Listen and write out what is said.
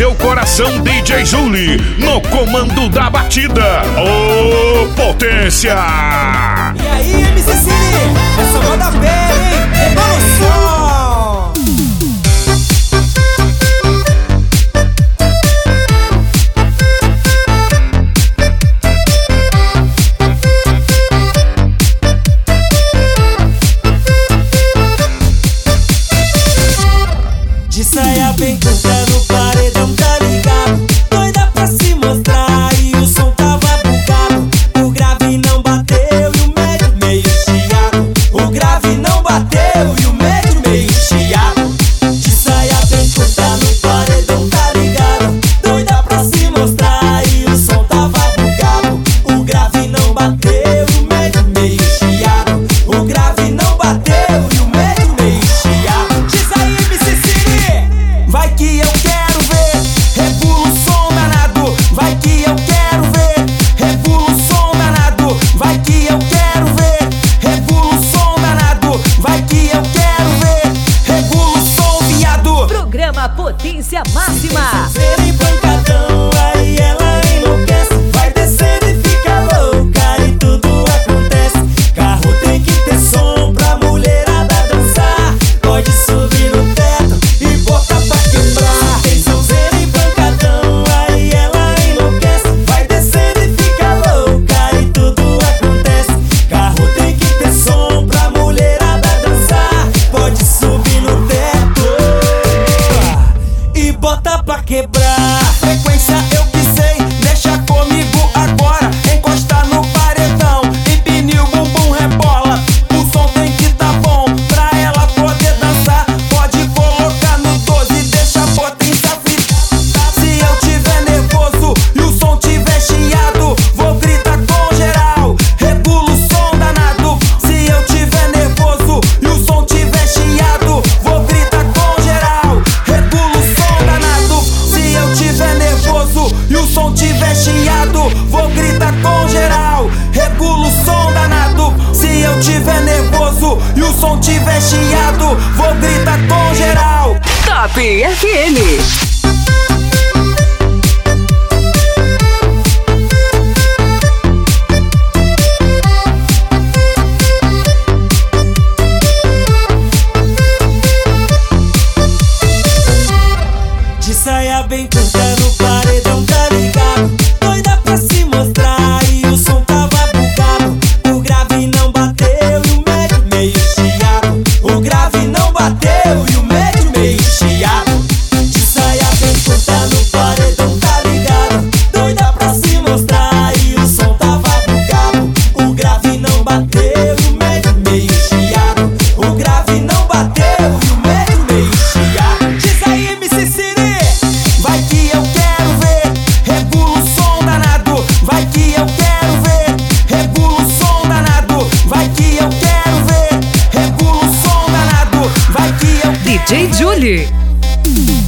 seu coração, DJ Julie, no comando da batida. Ô, potência! E aí, MC Cine, essa moda bem, hein? Revolução! De saia bem curta no paredão, tá ligado? Doida pra se mostrar e o som tava bugado. O grave não bateu e o médio meio chiado. O grave não bateu e o médio meio chiado. De saia bem curta no paredão, tá ligado? Doida pra se mostrar e o som tava bugado. O grave não bateu e o médio meio chiado. O grave não bateu e o médio meio chiado. Diz aí, MC Cine, vai que eu quero ver, regula o som danado. Vai que eu quero ver, regula o som danado. Vai que eu quero ver, regula o som danado. Vai que eu quero ver, regula o som, viado. Programa Potência Máxima. Serem pancadão, aí ela enlouquece. Vai descendo e fica louca e tudo acontece. Carro tem que ter som pra mulherada dançar. Pode subir no teto e botar pra quebrar. Tem sonzeira e pancadão, aí ela enlouquece. Vai descendo e fica louca e tudo acontece. Carro tem que ter som pra mulherada dançar. Pode subir no teto e bota pra quebrar. Frequência eu que sei, deixa comigo agora. Encosta no paredão, empine o bumbum, rebola. O som tem que tá bom pra ela poder dançar. Pode colocar no 12, deixa a potência fritar. Se eu tiver nervoso e o som tiver chiado, vou gritar com geral, regula o som danado. Se eu tiver nervoso e o som tiver chiado, vou gritar com geral, regula o som danado. Se eu tiver nervoso e o som tiver chiado, vou gritar com geral, regula o som danado. Se eu tiver nervoso e o som tiver chiado, vou gritar com geral. Top FM. De saia bem curta no paredão, tá ligado? Doida pra se mostrar e o som tava bugado. O grave não bateu e o médio meio chiado. O grave não bateu e o médio meio chiado. De saia bem curta no paredão, tá ligado? Doida pra se mostrar e o som tava bugado. O grave não bateu e o médio meio chiado. O grave não bateu e o médio meio chiado. diz aí, MC Cine, Vai que eu quero ver, regula o som danado. Vai que eu quero ver, regula o som danado. Vai que eu quero ver, regula o som danado. Vai que eu DJ Julie.